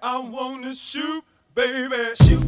I wanna shoot, baby. Shoot.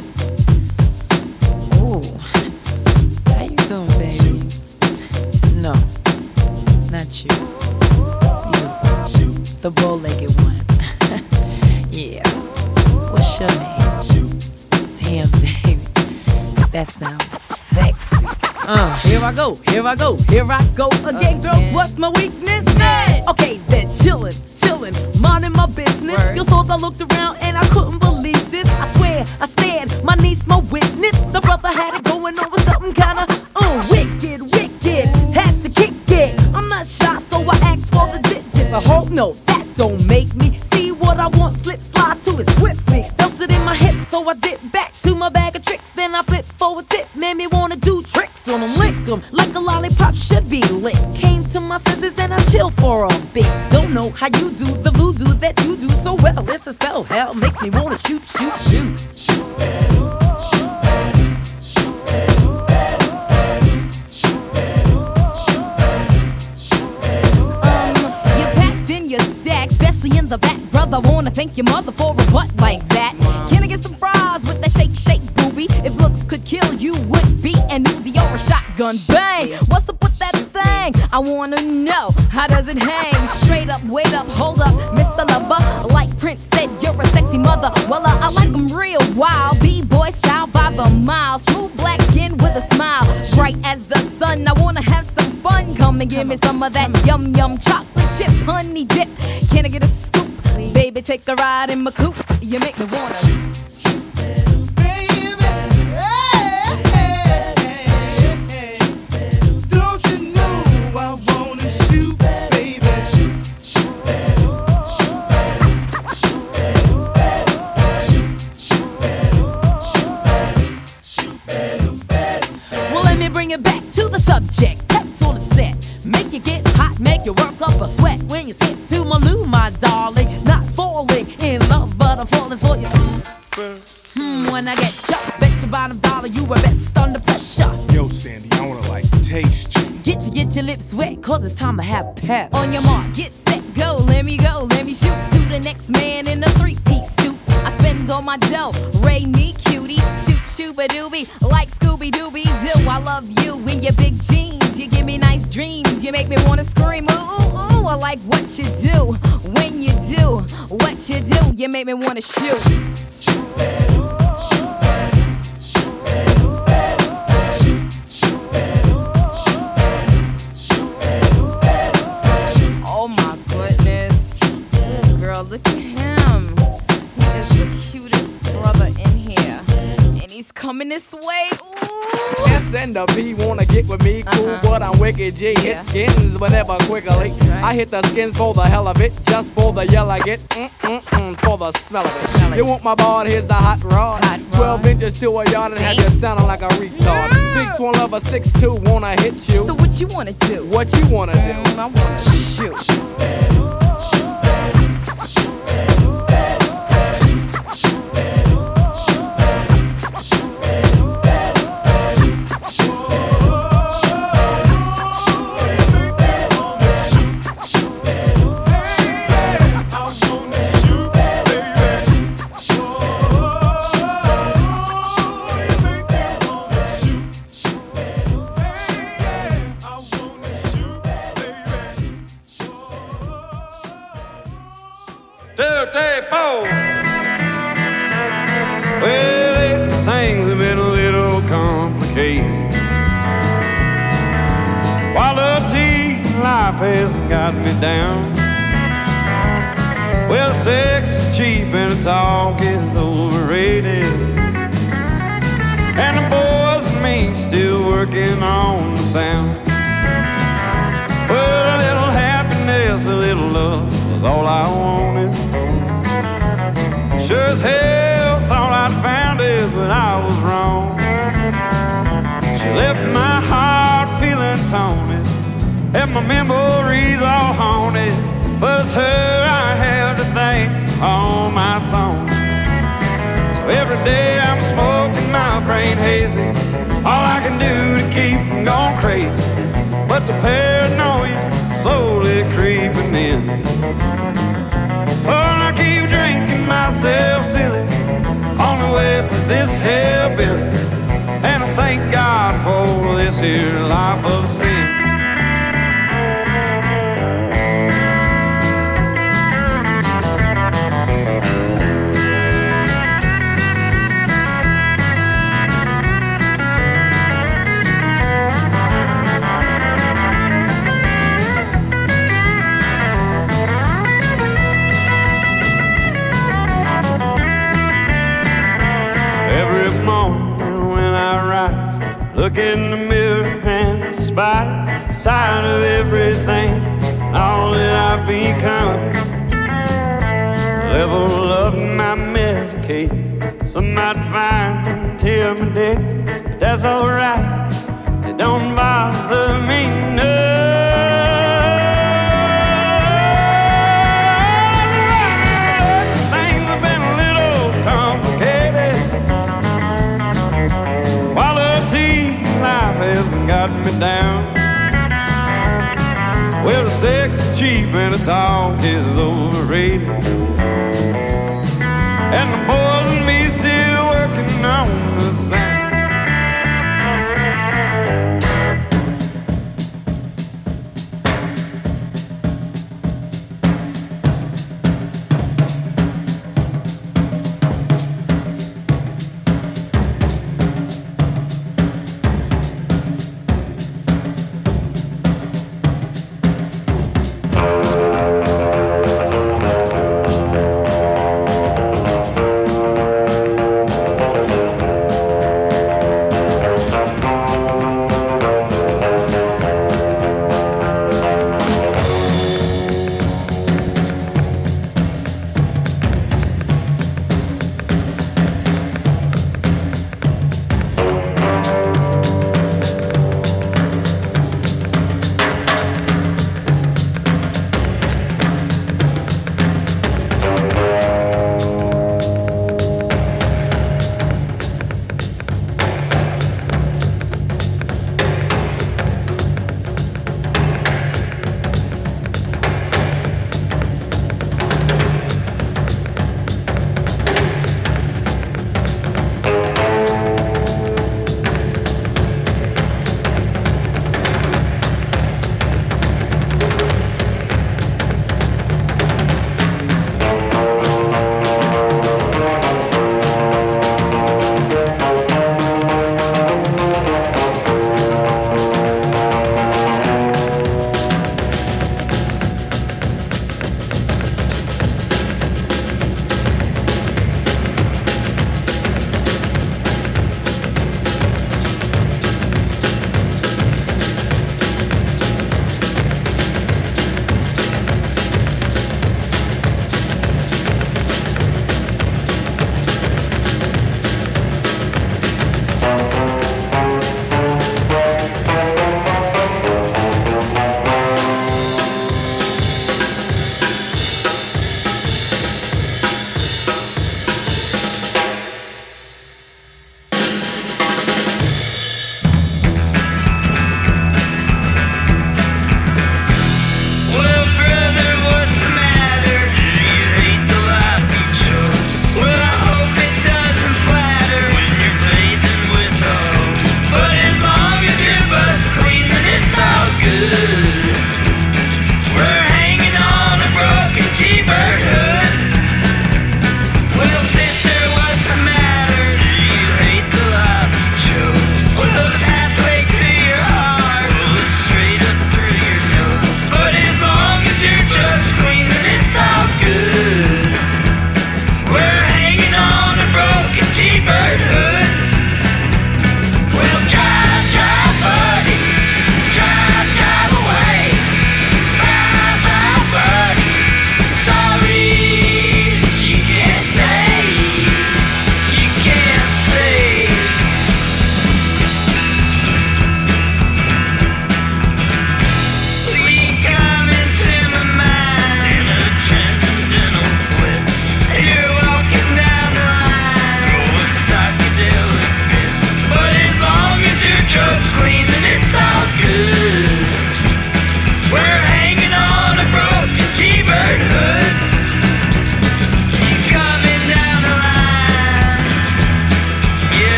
Ooh, how you doing, baby? No, not you. You, the bow-legged one. Yeah. What's your name? Damn, baby, that sounds sexy. Here I go again, girls. What's my weakness? Okay, then chillin', minding my business. You saw I looked around and I couldn't believe this. I swear, I stared, my niece, my witness. The brother had it going on with something kinda wicked. Had to kick it. I'm not shy, so I asked for the digits. I hope no, that don't make me see what I want. Slip, slide to it swiftly. Felt it in my hips, so I dip back to my bag of tricks. Then I flip for a tip, made me wanna do tricks on them, lick them like a lollipop should be lit. Came to my senses and I chill for a bit. Don't know how you do the voodoo that you do so well. It's a spell, hell makes me wanna shoot. You packed in your stack, especially in the back, brother. Wanna thank your mother for a butt like that. Can I get some fries with that shake, booby? If looks could kill, you would be an Uzi or a shotgun. Bang! What's up with that thing? I wanna know, how does it hang? Straight up, wait up, hold up, Mr. Lover. Like Prince said, you're a sexy mother. Well, I like them real wild. B-boy style by the mile. Smooth black skin with a smile. Bright as the sun, I wanna have some fun. Come and give me some of that yum chocolate chip honey dip. Can I get a scoop? Baby, take a ride in my coupe. You make me wanna. Bring it back to the subject. Capsule is set. Make you get hot, make you work up a sweat. When you sit to my loo, my darling. Not falling in love, but I'm falling for you. When I get chucked, bet your bottom dollar you were best under pressure. Yo, Sandy, I wanna like taste you. Get your lips wet, cause it's time to have pep. On your mark, get set, go, let me shoot to the next man in a three-piece suit. I spend all my dough, Ray me cutie, shoot-a-doobie, like Scooby-Dooby-Doo. I love you in your big jeans, you give me nice dreams, you make me wanna scream, ooh, I like what you do, when you do, what you do, you make me wanna shoot. Oh my goodness. Girl, look at him. He is the cutest brother in here. And he's coming this way. Ooh. S and the B wanna get with me, cool, but I'm wicked G. Hit skins, but never quickly. Right. I hit the skins for the hell of it, just for the yell I get, for the smell of it. You want my board, here's the hot rod. 12 inches to a yard and have you sounding like a retard. Big twin lover 6'2", wanna hit you. So what you wanna do? What you wanna do? I wanna shoot. Well, things have been a little complicated. Quality life has got me down. Well, sex is cheap and talk is overrated. And the boys and me still working on the sound. Well, a little happiness, a little love was all I wanted. Sure as hell thought I'd found it, but I was wrong. She left my heart feeling taunted, and my memories all haunted. But it's her I have to thank for all my songs. So every day I'm smoking my brain hazy, all I can do to keep from going crazy. But the paranoia slowly creeping in. Oh, I keep drinking myself this hellbilly, and I thank God for this here life of sin. Every morning when I rise, look in the mirror and despise the sight of everything, all that I've become. Level up my medication, some might find until my day, but that's alright, it don't bother me none. Things have been a little complicated, life hasn't got me down. Well, the sex is cheap and the talk is overrated, and the boys and me still working on the sound.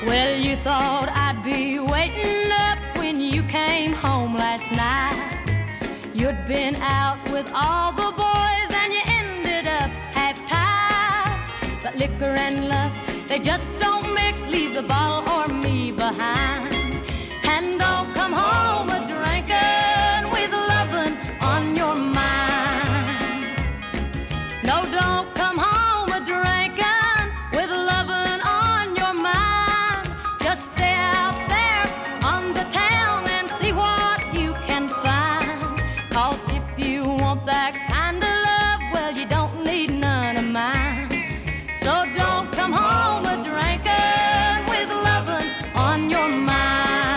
Well, you thought I'd be waiting up when you came home last night. You'd been out with all the boys and you ended up half-tied. But liquor and love, they just don't mix. Leave the bottle or me behind. And don't come home a drinking with lovin' on your mind. No, don't come home a drinking with lovin' on your mind. Just stay out there on the town and see what you can find. 'Cause if you want that kind of love, well, you don't need none of mine. So don't come home a drinking with lovin' on your mind.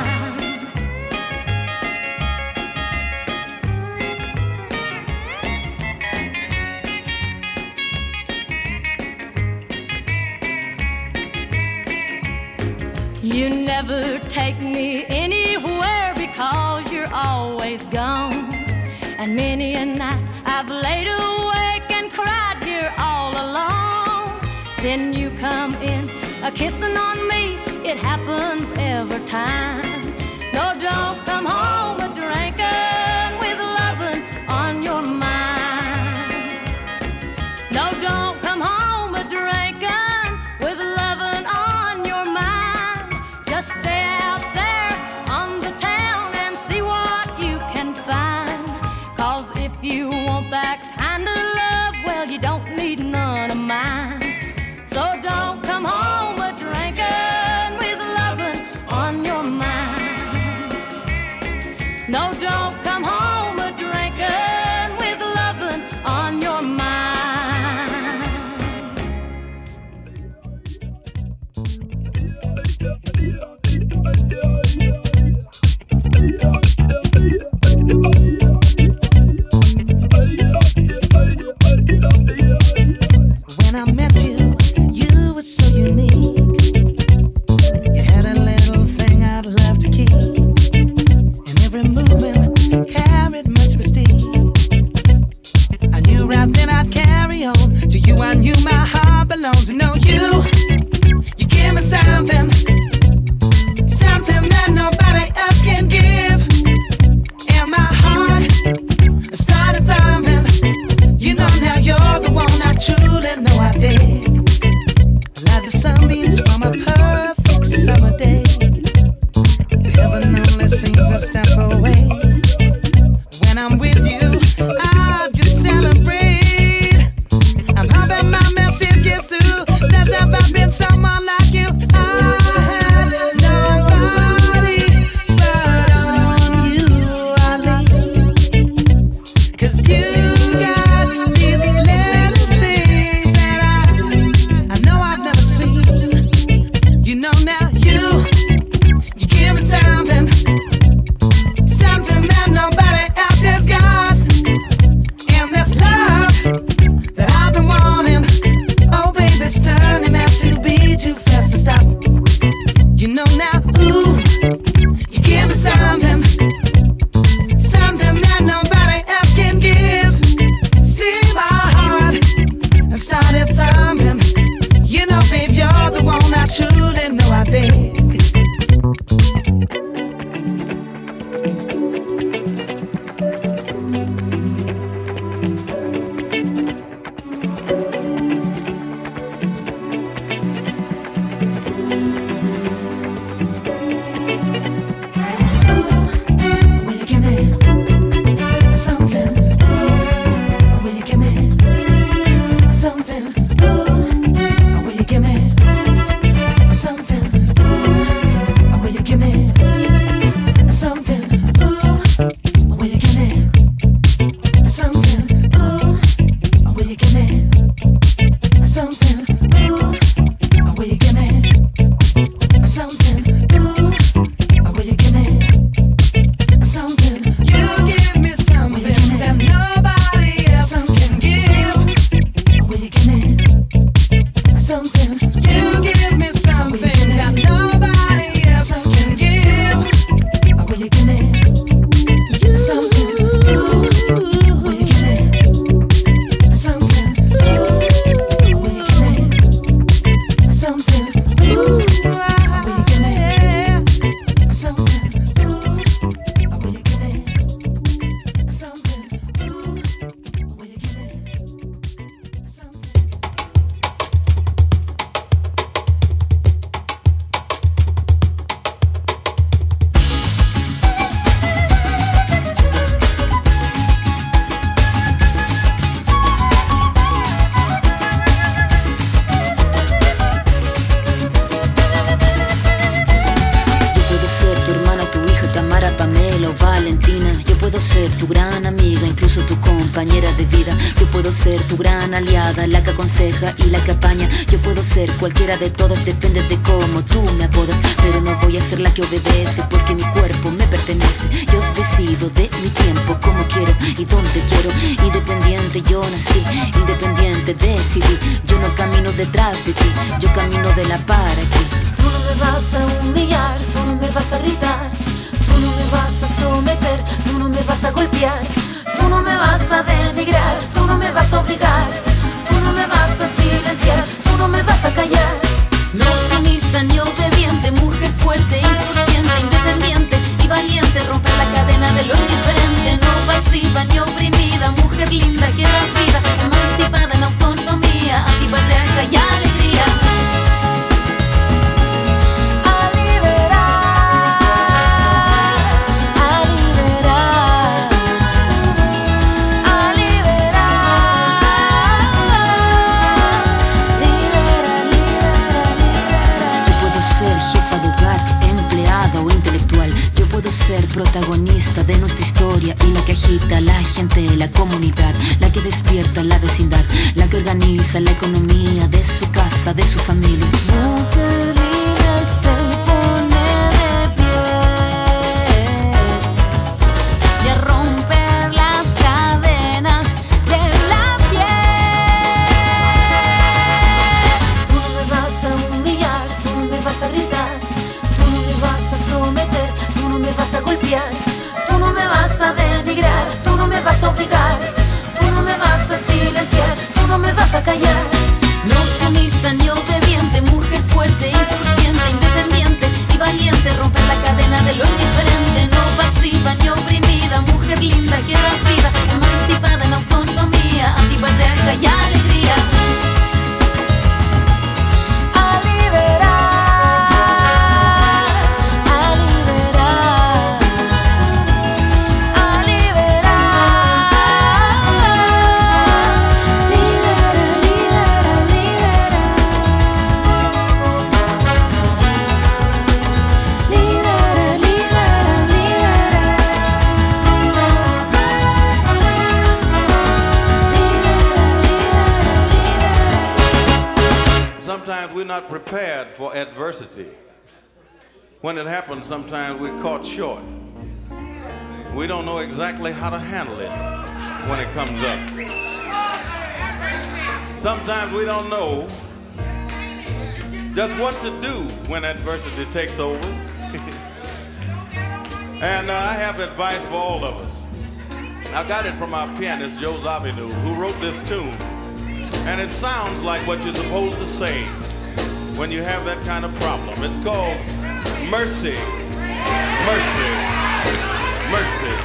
You never take me anywhere because you're always gone. And many a night I've laid awake and cried here all alone. Then you come in a-kissing on me, it happens every time. No, don't come home a drinking with lovin' on your mind. No, don't come home a drinking with lovin' on your mind. Just stay out there on the town and see what you can find. 'Cause if you want that kind of love, well, you don't need none of mine. So don't come home a drinking with lovin' on your mind. No, don't come home a drinking with lovin' on your mind. When I met you, you were so unique. You had a little thing I'd love to keep, and every movement carried much mystique. I knew right then I'd carry on. To you I knew my heart belongs. To know you give me something, something that nobody else can give. And my heart started thumping. You know now you're the one I truly know I dig. Like the sunbeams from a perfect summer day. Heaven only seems a step away. When I'm with you, I just celebrate. I'm hoping my message gets through. There's never been someone like you. tu gran amiga, incluso tu compañera de vida. Yo puedo ser tu gran aliada, la que aconseja y la que apaña. Yo puedo ser cualquiera de todas, depende de cómo tú me apodas. Pero no voy a ser la que obedece, porque mi cuerpo me pertenece. Yo decido de mi tiempo, como quiero y donde quiero. Independiente yo nací, independiente decidí. Yo no camino detrás de ti, yo camino de la para aquí. Tú no me vas a humillar, tú no me vas a gritar, tú no me vas a someter, tú no me vas a golpear, tú no me vas a denigrar, tú no me vas a obligar, tú no me vas a silenciar, tú no me vas a callar. No sumisa ni obediente, mujer fuerte, insurgente, independiente y valiente, romper la cadena de lo indiferente. No pasiva ni oprimida, mujer linda que das vida, emancipada en autonomía, antipatriarca y alegría. Ser protagonista de nuestra historia y la que agita a la gente, la comunidad, la que despierta la vecindad, la que organiza la economía de su casa, de su familia. Mujer libre se pone de pie y a romper las cadenas de la piel. Tú no me vas a humillar, tú no me vas a gritar, tú no me vas a someter, tú no me vas a golpear, tú no me vas a denigrar, tú no me vas a obligar, tú no me vas a silenciar, tú no me vas a callar. No sumisa ni obediente, mujer fuerte, insurgente, independiente y valiente, romper la cadena de lo indiferente. No pasiva ni oprimida, mujer linda que das vida, emancipada en autonomía, antipatriarca y alegría. Sometimes we're not prepared for adversity. When it happens, sometimes we're caught short. We don't know exactly how to handle it when it comes up. Sometimes we don't know just what to do when adversity takes over. And I have advice for all of us. I got it from our pianist, Joe Zawinul, who wrote this tune. And it sounds like what you're supposed to say when you have that kind of problem. It's called mercy, mercy, mercy.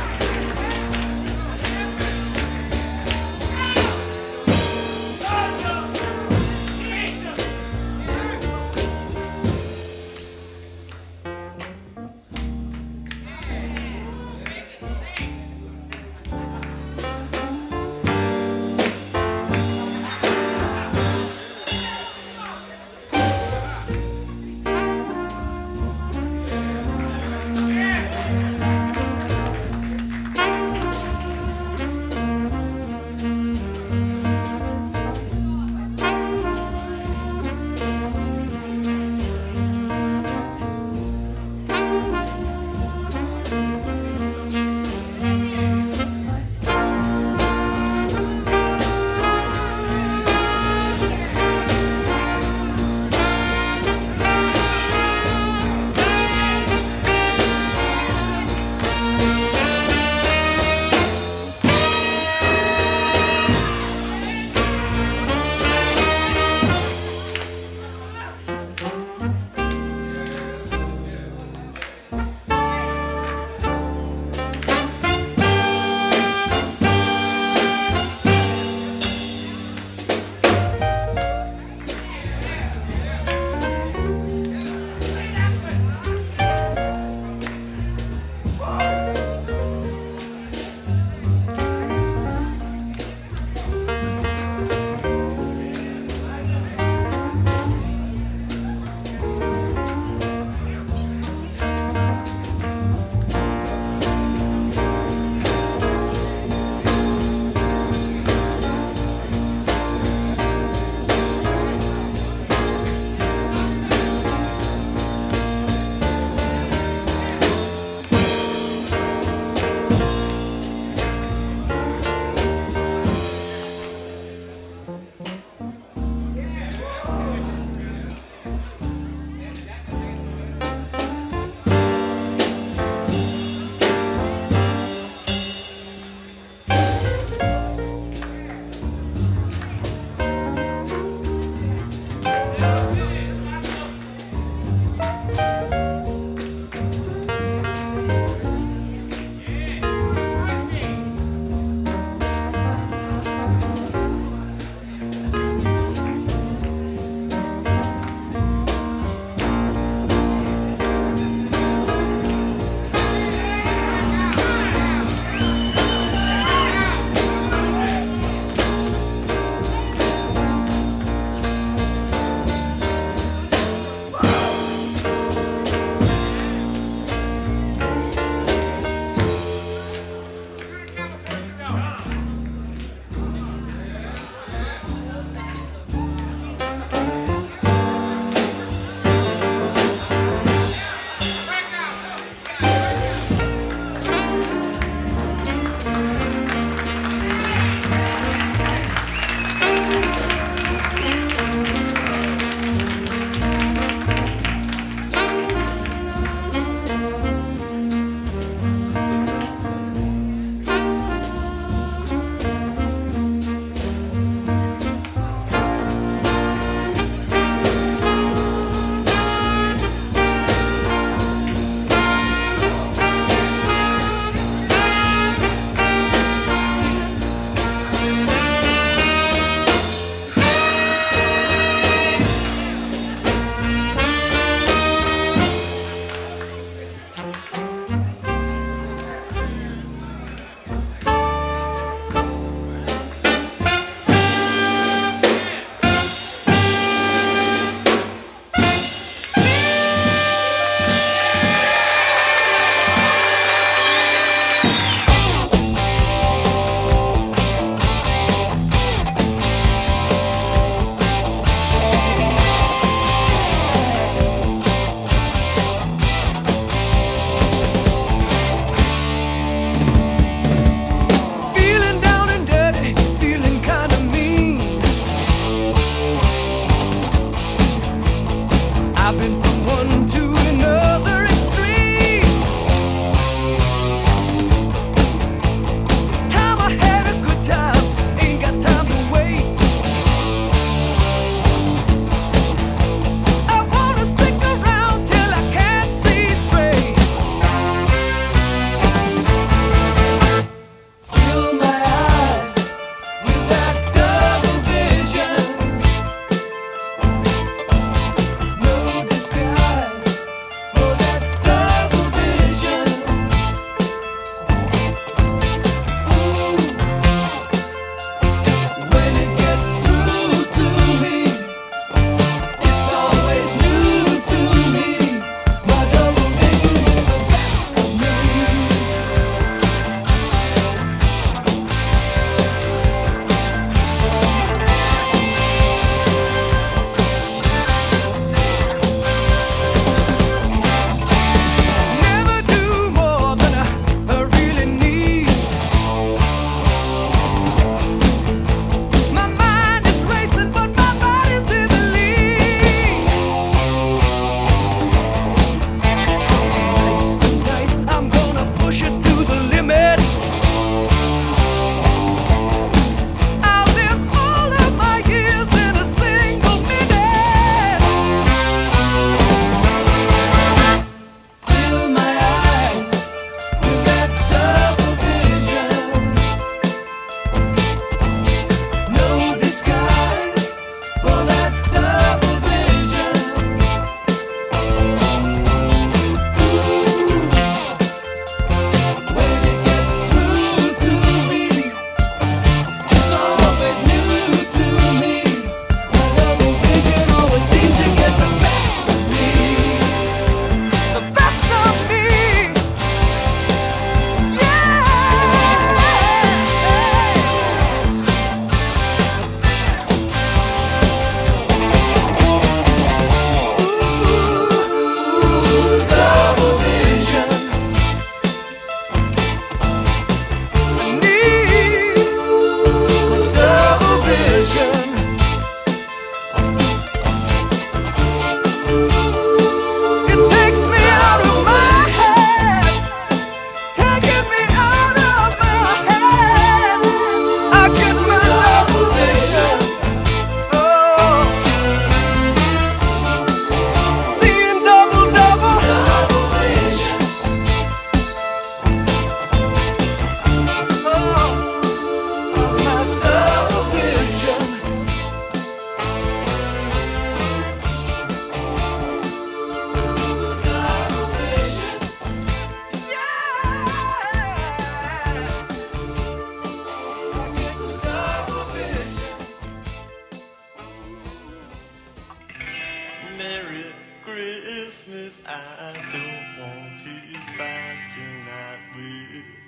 Christmas, I don't want you fighting out with